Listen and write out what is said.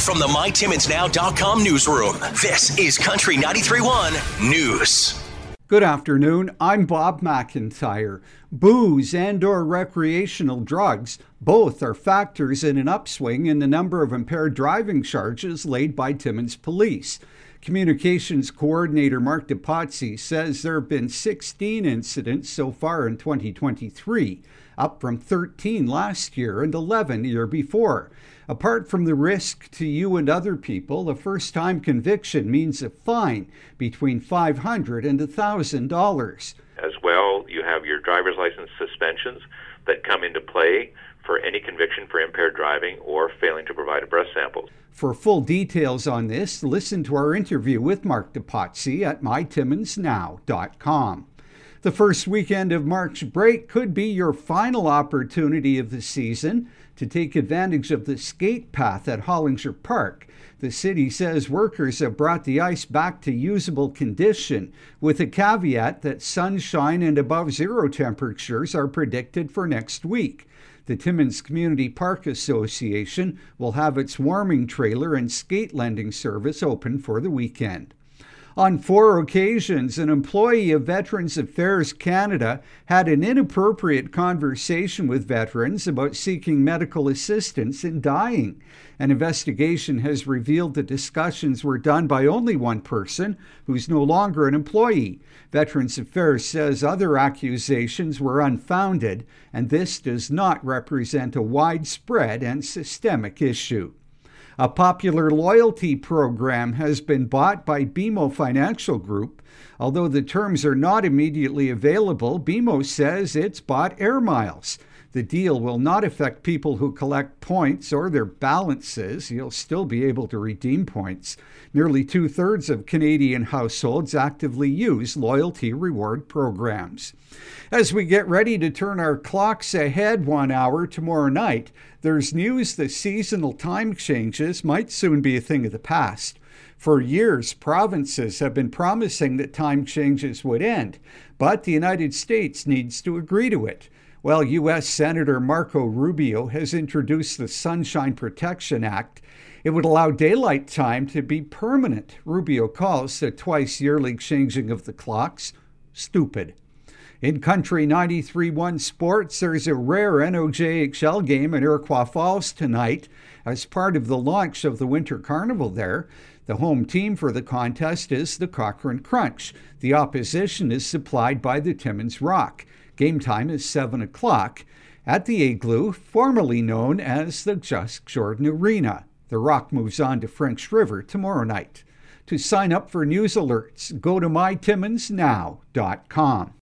From the MyTimmonsNow.com newsroom, this is Country 93.1 News. Good afternoon, I'm Bob McIntyre. Booze and/or recreational drugs, both are factors in an upswing in the number of impaired driving charges laid by Timmins Police. Communications Coordinator Mark DePazzi says there have been 16 incidents so far in 2023, up from 13 last year and 11 the year before. Apart from the risk to you and other people, a first-time conviction means a fine between $500 and $1,000. As well, you have your driver's license suspensions that come into play for any conviction for impaired driving or failing to provide a breath sample. For full details on this, listen to our interview with Mark DePazzi at mytimmonsnow.com. The first weekend of March break could be your final opportunity of the season to take advantage of the skate path at Hollinger Park. The city says workers have brought the ice back to usable condition, with a caveat that sunshine and above zero temperatures are predicted for next week. The Timmins Community Park Association will have its warming trailer and skate lending service open for the weekend. On 4 occasions, an employee of Veterans Affairs Canada had an inappropriate conversation with veterans about seeking medical assistance in dying. An investigation has revealed the discussions were done by only one person, who's no longer an employee. Veterans Affairs says other accusations were unfounded, and this does not represent a widespread and systemic issue. A popular loyalty program has been bought by BMO Financial Group. Although the terms are not immediately available, BMO says it's bought Air Miles. The deal will not affect people who collect points or their balances. You'll still be able to redeem points. Nearly 2/3 of Canadian households actively use loyalty reward programs. As we get ready to turn our clocks ahead 1 hour tomorrow night, there's news that seasonal time changes might soon be a thing of the past. For years, provinces have been promising that time changes would end, but the United States needs to agree to it. Well, U.S. Senator Marco Rubio has introduced the Sunshine Protection Act. It would allow daylight time to be permanent. Rubio calls the twice-yearly changing of the clocks stupid. In Country 93.1 Sports, there's a rare NOJHL game in Iroquois Falls tonight as part of the launch of the Winter Carnival there. The home team for the contest is the Cochrane Crunch. The opposition is supplied by the Timmins Rock. Game time is 7 o'clock at the Igloo, formerly known as the Just Jordan Arena. The Rock moves on to French River tomorrow night. To sign up for news alerts, go to mytimmonsnow.com.